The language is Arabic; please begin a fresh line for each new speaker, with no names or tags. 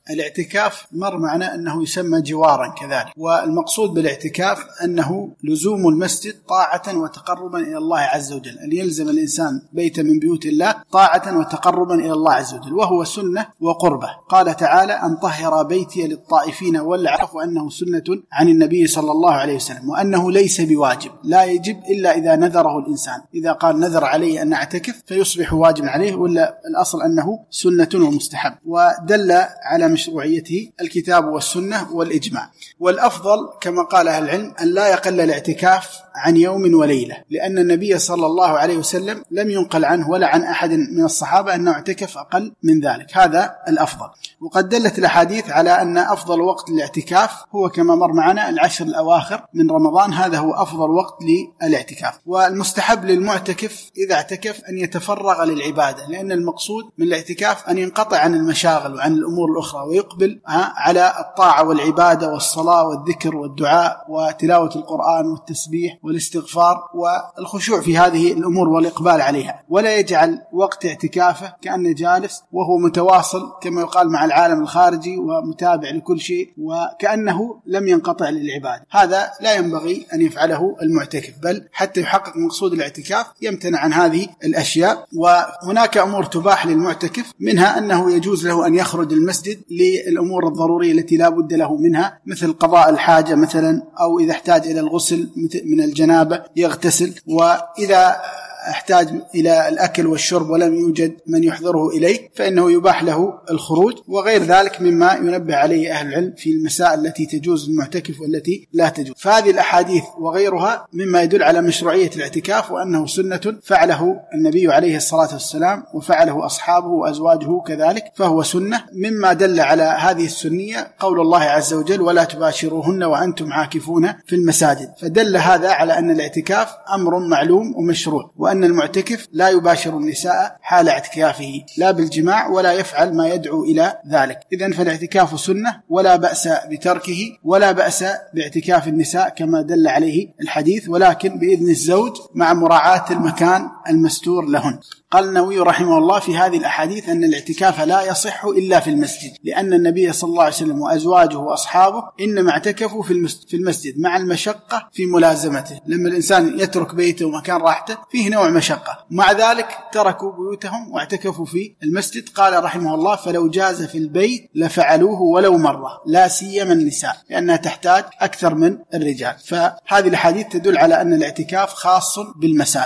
الاعتكاف مر معنا أنه يسمى جوارا كذلك، والمقصود بالاعتكاف أنه لزوم المسجد طاعة وتقربا إلى الله عز وجل، أن يلزم الإنسان بيت من بيوت الله طاعة وتقربا إلى الله عز وجل، وهو سنة وقربة. قال تعالى: أن طهر بيتي للطائفين والعاكفين، وأنه سنة عن النبي صلى الله عليه وسلم، وأنه ليس بواجب، لا يجب إلا إذا نذره الإنسان، إذا قال نذر عليه أن أعتكف فيصبح واجب عليه، ولا الأصل أنه سنة ومستحب. ودل على مشروعيته الكتاب والسنة والإجماع. والأفضل كما قال أهل العلم أن لا يقل الاعتكاف عن يوم وليلة، لأن النبي صلى الله عليه وسلم لم ينقل عنه ولا عن أحد من الصحابة أنه اعتكف أقل من ذلك، هذا الأفضل. وقد دلت الأحاديث على أن أفضل وقت للاعتكاف هو كما مر معنا العشر الأواخر من رمضان، هذا هو أفضل وقت للاعتكاف. والمستحب للمعتكف إذا اعتكف أن يتفرغ للعبادة، لأن المقصود من الاعتكاف أن ينقطع عن المشاغل وعن الأمور الأخرى، ويقبل على الطاعة والعبادة والصلاة والذكر والدعاء وتلاوة القرآن والتسبيح والاستغفار والخشوع في هذه الأمور والإقبال عليها، ولا يجعل وقت اعتكافه كأنه جالس وهو متواصل كما يقال مع العالم الخارجي ومتابع لكل شيء وكأنه لم ينقطع للعبادة. هذا لا ينبغي أن يفعله المعتكف، بل حتى يحقق مقصود الاعتكاف يمتنع عن هذه الأشياء. وهناك أمور تباح للمعتكف، منها أنه يجوز له أن يخرج المسجد للأمور الضرورية التي لا بد له منها، مثل قضاء الحاجة مثلا، أو إذا احتاج إلى الغسل من الجنابة يغتسل، وإذا احتاج إلى الأكل والشرب ولم يوجد من يحضره إليه فإنه يباح له الخروج، وغير ذلك مما ينبه عليه أهل العلم في المسائل التي تجوز للمعتكف والتي لا تجوز. فهذه الأحاديث وغيرها مما يدل على مشروعية الاعتكاف، وأنه سنة فعله النبي عليه الصلاة والسلام وفعله أصحابه وأزواجه كذلك، فهو سنة. مما دل على هذه السنية قول الله عز وجل: ولا تباشروهن وأنتم عاكفون في المساجد، فدل هذا على أن الاعتكاف أمر معلوم ومشروع، وأن المعتكف لا يباشر النساء حال اعتكافه لا بالجماع ولا يفعل ما يدعو إلى ذلك. إذن فالاعتكاف سنة ولا بأس بتركه، ولا بأس باعتكاف النساء كما دل عليه الحديث، ولكن بإذن الزوج مع مراعاة المكان المستور لهن. قال النووي رحمه الله في هذه الأحاديث أن الاعتكاف لا يصح إلا في المسجد، لأن النبي صلى الله عليه وسلم وأزواجه وأصحابه إنما اعتكفوا في المسجد مع المشقة في ملازمته. لما الإنسان يترك بيته ومكان راحته فيه نوع مشقة، مع ذلك تركوا بيوتهم واعتكفوا في المسجد. قال رحمه الله: فلو جاز في البيت لفعلوه ولو مرة، لا سيما النساء لأنها تحتاج أكثر من الرجال. فهذه الحديث تدل على أن الاعتكاف خاص بالمساجد.